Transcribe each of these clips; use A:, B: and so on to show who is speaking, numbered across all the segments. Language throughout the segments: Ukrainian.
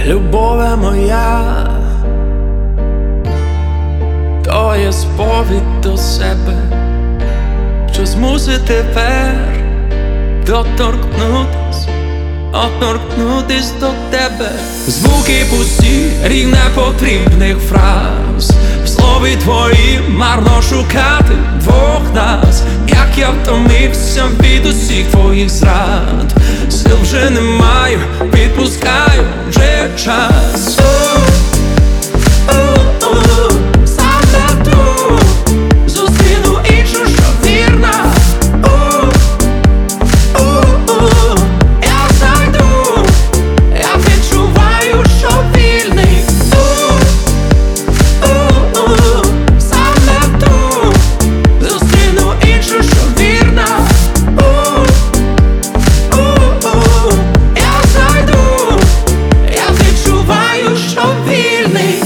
A: Любове моя, то є сповідь до себе, що змусить тепер доторкнутись до тебе. Звуки пусті, рік непотрібних фраз, в слові твоїм марно шукати двох нас. Як я втомився від усіх твоїх зрад, сил вже не маю, відпускаю вже час. Саме тут зустріну іншу, що вірна. Я зайду, я відчуваю, що вільний. Саме тут зустріну іншу, що вірна. Я зайду, я відчуваю, що вільний.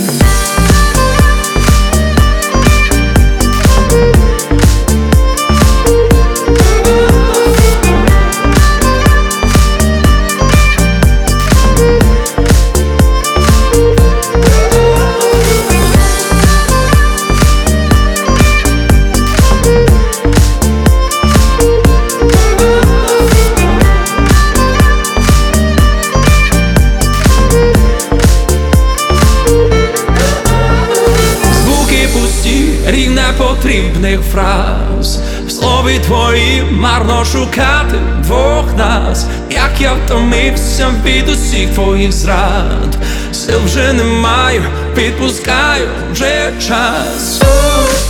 A: Рік непотрібних фраз, в слові твоїм марно шукати двох нас. Як я втомився від усіх твоїх зрад, сил вже не маю, відпускаю вже час.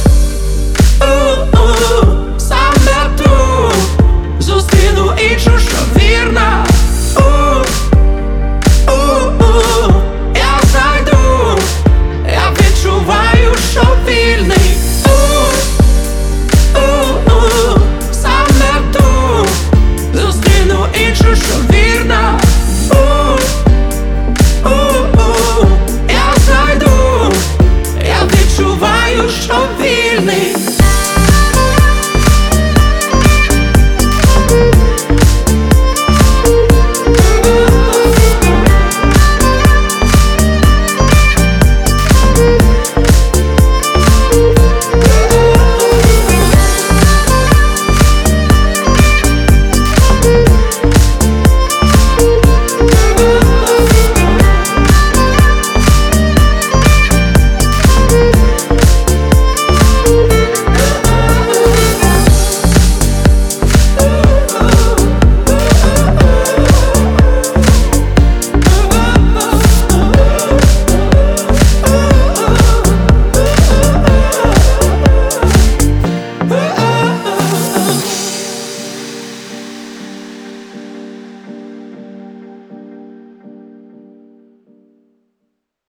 A: Саме тут зустріну іншу.